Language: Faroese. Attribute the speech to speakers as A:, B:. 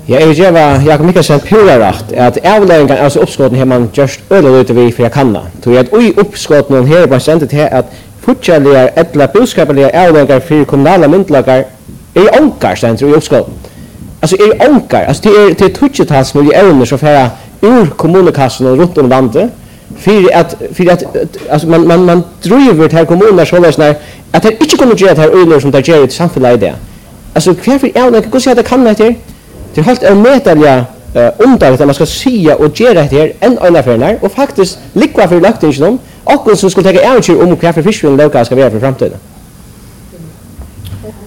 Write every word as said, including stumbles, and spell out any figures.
A: Ja, jeg vil gjøre Jakob Mikkelsen pura rakt, at avlæringen av oppskåten har man gjørst øyelig ute vi for jeg kanna. Så at ui oppskåten her er bare sendet til at fortjellige eller budskapelige avlæringar for kommunale myndelager er onkar, sendt i oppskåten. Altså er onkar, altså det er til tutsetals millioner som færa ur kommunekassen og rundt om landet, for at, for at altså man, man, man driver til kommuner sånn at det ikke kunne gjøre til øyler som det gjør i samfunnet i det. Altså hver for avlæringar, hvordan sier det kan det her? Det er helt avmetalja uh, underligt at man skal sige og gjøre det her enn øyneferner, og faktisk likva for løgtingen om, akkurat som skulle tenke eventyr om hva for fiskvinnen løka skal være for fremtiden.